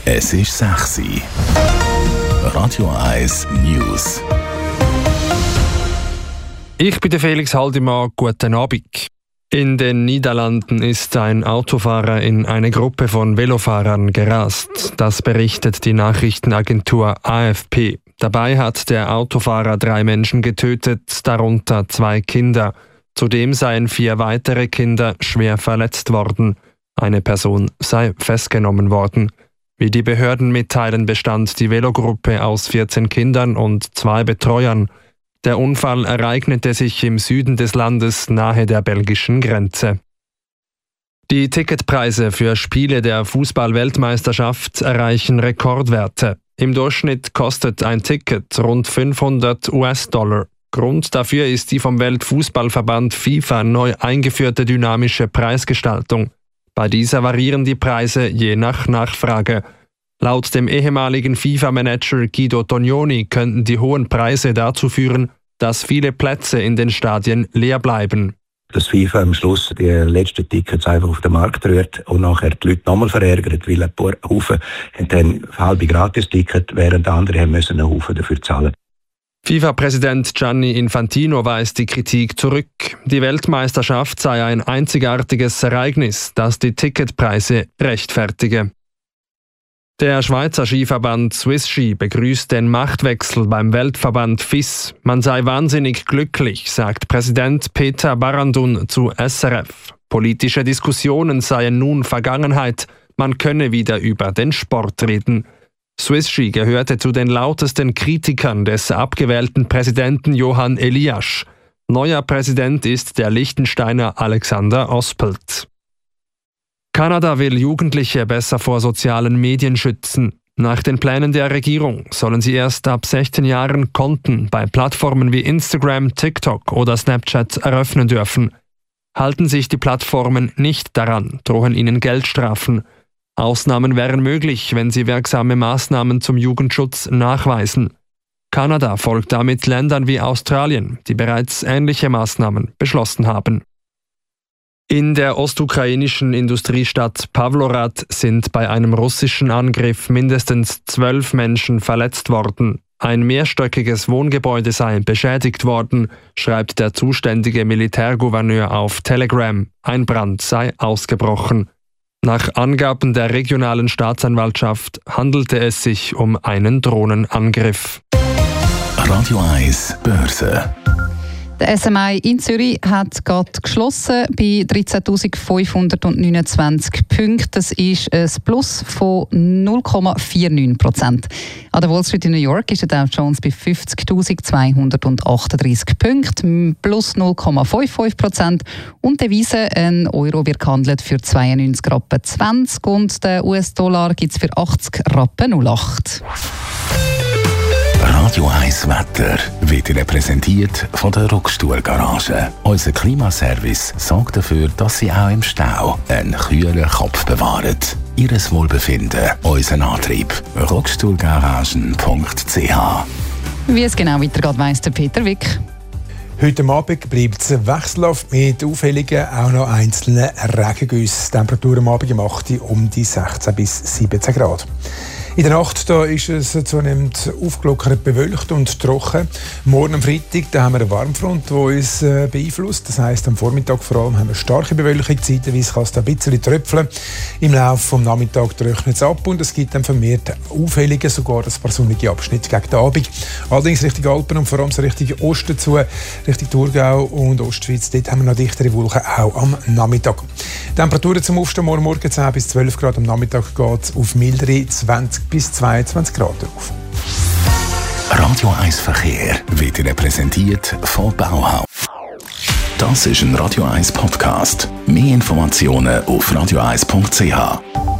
Es ist 6 Uhr. Radio 1 News. Ich bin der Felix Haldimann. Guten Abend. In den Niederlanden ist ein Autofahrer in eine Gruppe von Velofahrern gerast. Das berichtet die Nachrichtenagentur AFP. Dabei hat der Autofahrer 3 Menschen getötet, darunter 2 Kinder. Zudem seien 4 weitere Kinder schwer verletzt worden. Eine Person sei festgenommen worden. Wie die Behörden mitteilen, bestand die Velogruppe aus 14 Kindern und 2 Betreuern. Der Unfall ereignete sich im Süden des Landes nahe der belgischen Grenze. Die Ticketpreise für Spiele der Fußball-Weltmeisterschaft erreichen Rekordwerte. Im Durchschnitt kostet ein Ticket rund $500. Grund dafür ist die vom Weltfußballverband FIFA neu eingeführte dynamische Preisgestaltung. Bei dieser variieren die Preise je nach Nachfrage. Laut dem ehemaligen FIFA-Manager Guido Tognoni könnten die hohen Preise dazu führen, dass viele Plätze in den Stadien leer bleiben. Dass FIFA am Schluss die letzten Tickets einfach auf den Markt rührt und nachher die Leute nochmal verärgert, weil ein paar Haufen haben dann halbe Gratis-Ticket, während andere haben müssen einen Haufen dafür zahlen. FIFA-Präsident Gianni Infantino weist die Kritik zurück. Die Weltmeisterschaft sei ein einzigartiges Ereignis, das die Ticketpreise rechtfertige. Der Schweizer Skiverband Swiss Ski begrüßt den Machtwechsel beim Weltverband FIS. Man sei wahnsinnig glücklich, sagt Präsident Peter Barandun zu SRF. Politische Diskussionen seien nun Vergangenheit. Man könne wieder über den Sport reden. Swiss Ski gehörte zu den lautesten Kritikern des abgewählten Präsidenten Johann Eliasch. Neuer Präsident ist der Liechtensteiner Alexander Ospelt. Kanada will Jugendliche besser vor sozialen Medien schützen. Nach den Plänen der Regierung sollen sie erst ab 16 Jahren Konten bei Plattformen wie Instagram, TikTok oder Snapchat eröffnen dürfen. Halten sich die Plattformen nicht daran, drohen ihnen Geldstrafen. Ausnahmen wären möglich, wenn sie wirksame Maßnahmen zum Jugendschutz nachweisen. Kanada folgt damit Ländern wie Australien, die bereits ähnliche Maßnahmen beschlossen haben. In der ostukrainischen Industriestadt Pawlorad sind bei einem russischen Angriff mindestens 12 Menschen verletzt worden. Ein mehrstöckiges Wohngebäude sei beschädigt worden, schreibt der zuständige Militärgouverneur auf Telegram. Ein Brand sei ausgebrochen. Nach Angaben der regionalen Staatsanwaltschaft handelte es sich um einen Drohnenangriff. Radio 1 Börse. Der SMI in Zürich hat gerade geschlossen bei 13.529 Punkten. Das ist ein Plus von 0,49%. An der Wall Street in New York ist der Dow Jones bei 50.238 Punkten, plus 0,55%. Und die Devise, ein Euro wird gehandelt für 92,20 Rappen und der US-Dollar gibt es für 80,08 Rappen. Radio 1 Wetter wird Ihnen präsentiert von der Rockstuhl Garage. Unser Klimaservice sorgt dafür, dass Sie auch im Stau einen kühlen Kopf bewahren. Ihres Wohlbefinden, unser Antrieb. Rockstuhlgaragen.ch. Wie es genau weitergeht, weiss der Peter Wick. Heute Abend bleibt es wechselhaft mit auffälligen, auch noch einzelnen Regengüssen. Temperatur am Abend gemacht um die 16 bis 17 Grad. In der Nacht da ist es zunehmend aufgelockert, bewölkt und trocken. Morgen am Freitag da haben wir eine Warmfront, die uns beeinflusst. Das heisst, am Vormittag vor allem haben wir starke Bewölkung. Zeitweise kann es da ein bisschen tröpfeln. Im Laufe des Nachmittags trocknet es ab und es gibt dann vermehrt auffällige, sogar ein paar sonnige Abschnitte gegen den Abend. Allerdings Richtung Alpen und vor allem so Richtung Osten zu, Richtung Thurgau und Ostschweiz, dort haben wir noch dichtere Wolken, auch am Nachmittag. Temperaturen zum Aufstehen morgen 10 bis 12 Grad, am Nachmittag geht es auf mildere 20 bis 22 Grad auf. Radio 1 Verkehr wird Ihnen präsentiert von Bauhaus. Das ist ein Radio 1 Podcast. Mehr Informationen auf radio1.ch.